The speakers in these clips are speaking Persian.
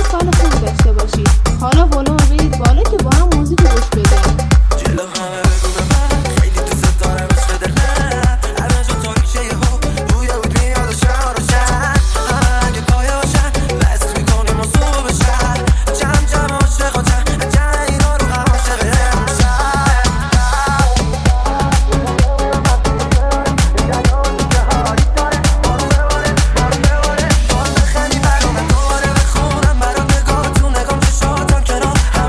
سال خوبی داشته باشید. حالا ولومو برید بالا که با هم موزیک گوش بدیم. جلو همه بگو به من خیلی دوست دارم عشق دلم همه جا تاریشه یهو روی بود میاد و شهر و شهر اگه پایه باشن لحظ میکنیم و صبح بشن جمع جمع عاشق و جمع اینا رو هم عاشق امشب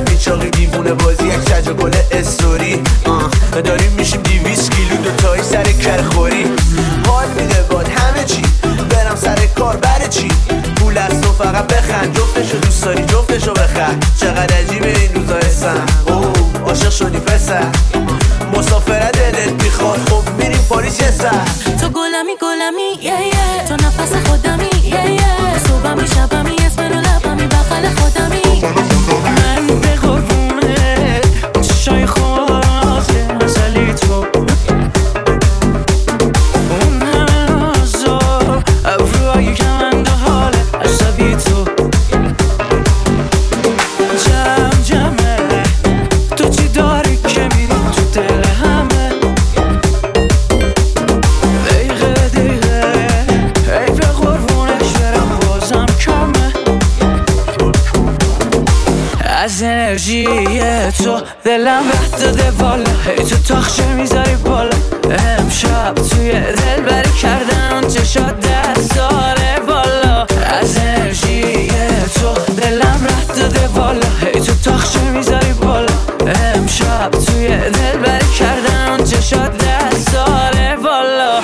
میچاقی دیوونه بازی یک چجا گل استوری داریم میشیم 200 کیلو دوتایی سر کرخوری. حال میده باد همه چی برم سر کار بره چی پول از تو فقط بخند جفتشو دوست داری جفتشو بخند. چقدر عجیبه این روزا اسم عاشق شدی پسر مسافره دلت میخواد خب میریم پاریس یه سر. تو گلمی تو نفس خودمی صبحمی شبمی اسم رو لبمی بغل خودمی. من به قربونه چشای خواسته مسئله تو اون همه نازا ابروهایی که من دو حال عصبی تو جمعه تو چی داری که میری تو دل همه دقیقه ای به قربونش برم بازم کمه. از انرژی تو دلم رد داده بالا ای تو تاخچه میذاری بالا امشب توی دل بری کردن چشات 10 ساله بالا. از انرژی تو دلم رد داده بالا ای تو تاخچه میذاری بالا امشب توی دل بری کردن چشات 10 ساله بالا.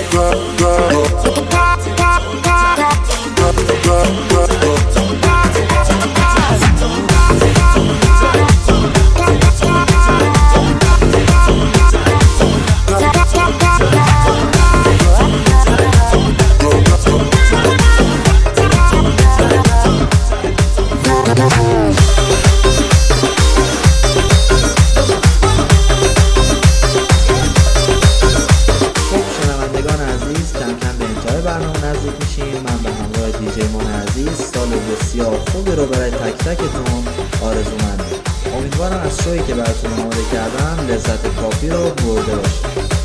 نزدیک میشیم. من به همراه دیجی مان عزیز سال بسیار خوبی رو برای تک تکتون آرزومندم. امیدوارم از شویی که براتون آماده کردم لذت کافی رو برده باشید.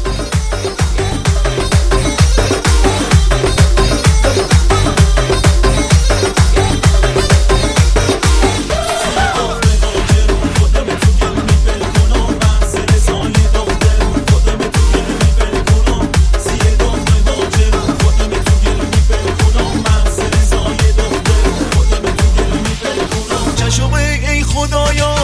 ای خدایا